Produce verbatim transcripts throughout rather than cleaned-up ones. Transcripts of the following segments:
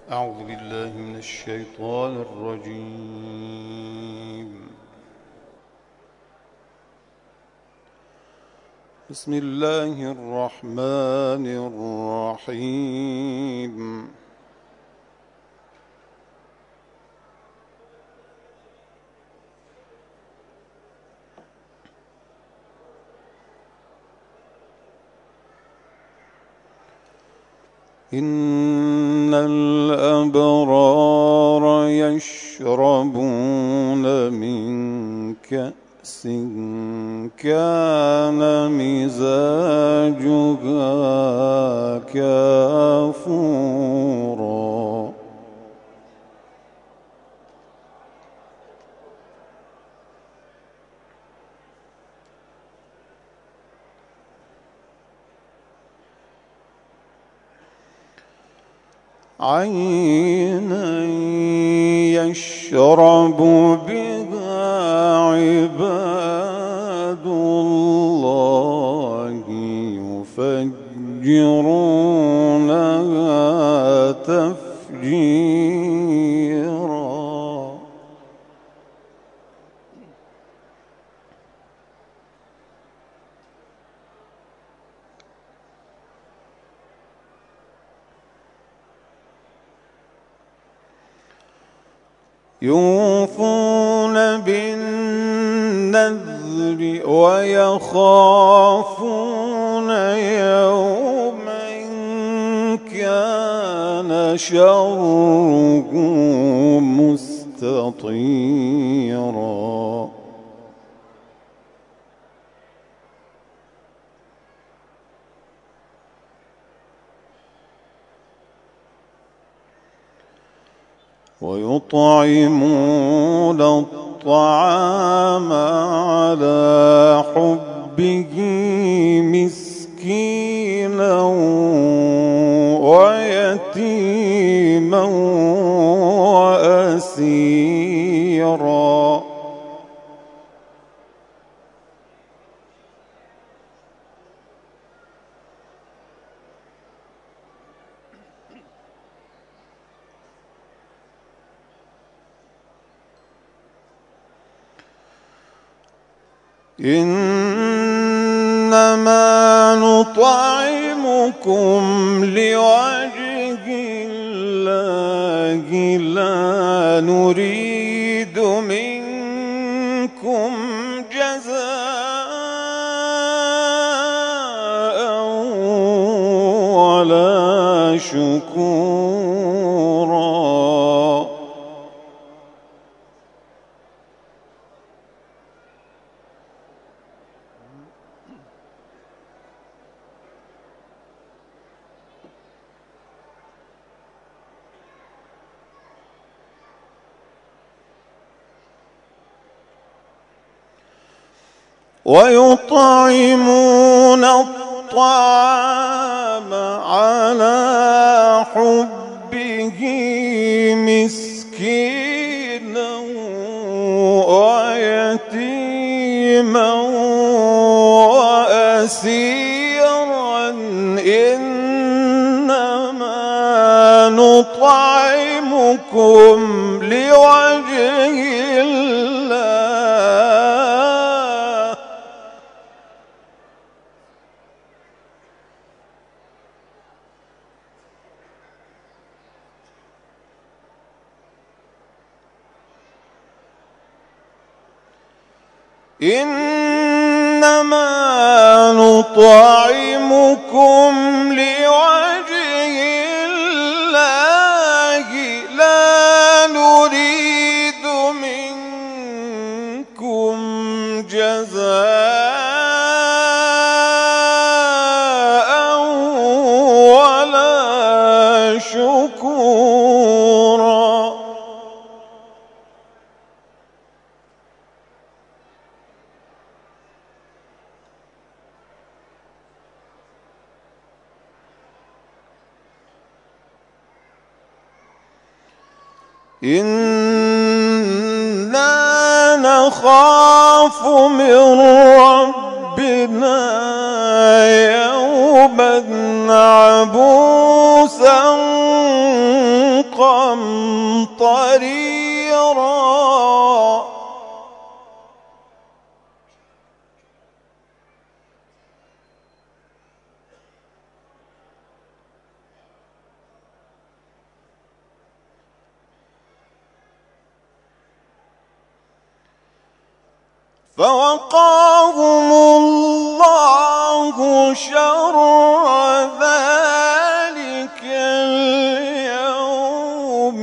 أعوذ بالله من الشيطان الرجيم. بسم الله الرحمن الرحيم. إن الأبرار يشربون من كأس كان مزاجها كافورا عينا يشرب بها عباد الله يفجرونها تفجيرا. يوفون بالنذر ويخافون يوما كان شره مستطيرا. ويطعمون الطعام على حبه مسكينا ويتيما وأسيرا. إنما نطعمكم لوجه الله لا نريد منكم جزاء ولا شكورا. ويطعمون الطعام على حبه مسكينا ويتيما وأسيرا. إنما نطعمكم لوجه الله إنما نطعمكم لوجه الله لا نريد منكم جزاء ولا شكورا. إنا نخاف من ربنا يوما عبوسا قمطريرا فوقاهم الله شر ذلك اليوم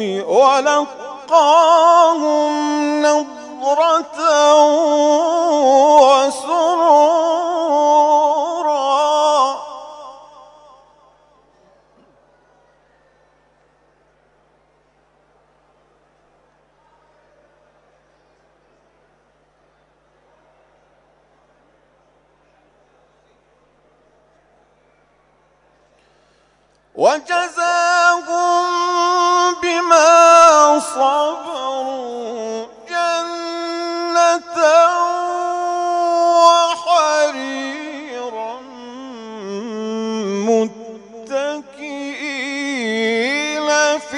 ولقاهم نضرة وسرورا. وجزاهم بما صبروا جنة وحريرا متكئين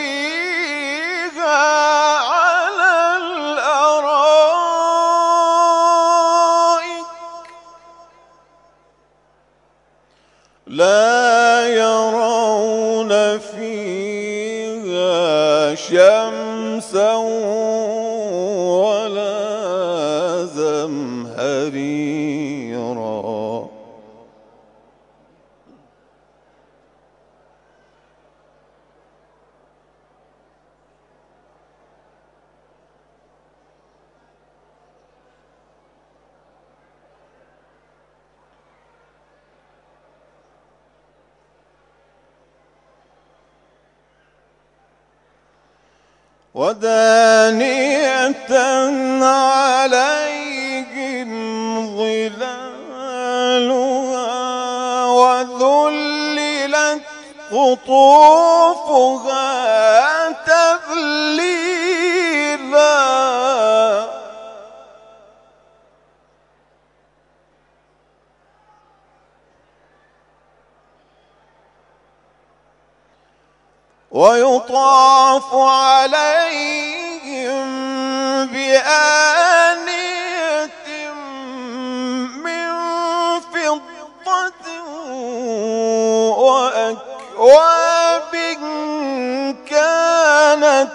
فيها على الأرائك لا يرون فيها شمسا ولا زمهريرا. ودانية عليهم ظلالها وذللت قطوفها تذليلا. ويطاف عليهم بآنية من فضة وأكواب كانت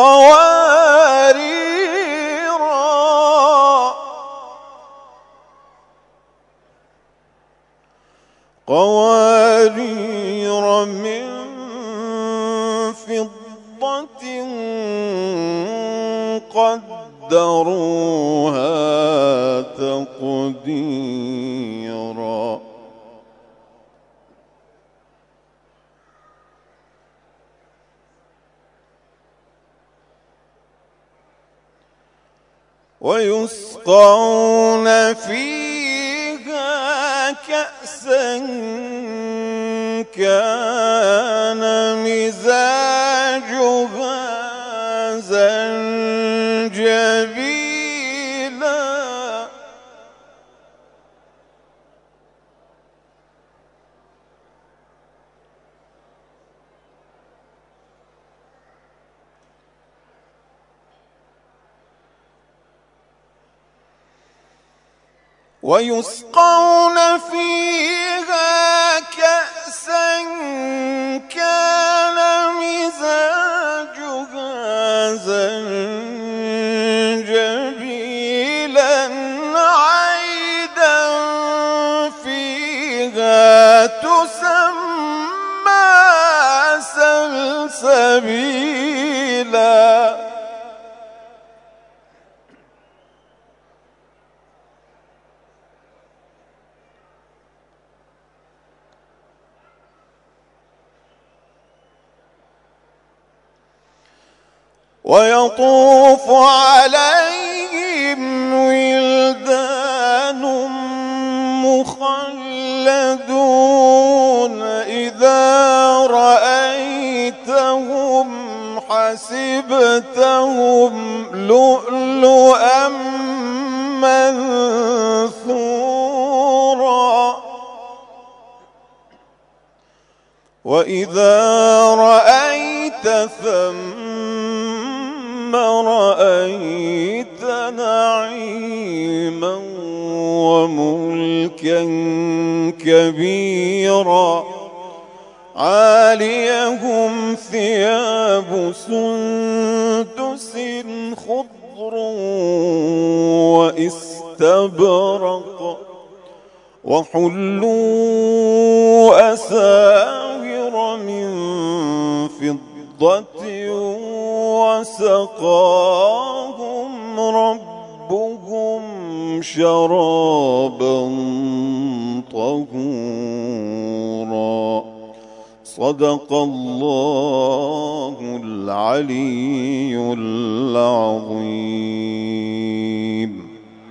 قواريرا قوارير من فضة قدروها تقديرا. ويسقون فيها كأسا كان مزاجها زنجبيلا. ويسقون فيها كأسا كان مزاجها زنجبيلا عينا فيها تسمى سلسبيلا. ويطوف عليهم ولدان مخلدون إذا رأيتهم حسبتهم لؤلؤا منثورا وإذا رأيت ثم ثم رأيت نعيما وملكا كبيرا عاليهم ثياب سندس خضر واستبرق وحلوا أساور من فضة وسقاهم ربهم شرابا طهورا. صدق الله العلي العظيم.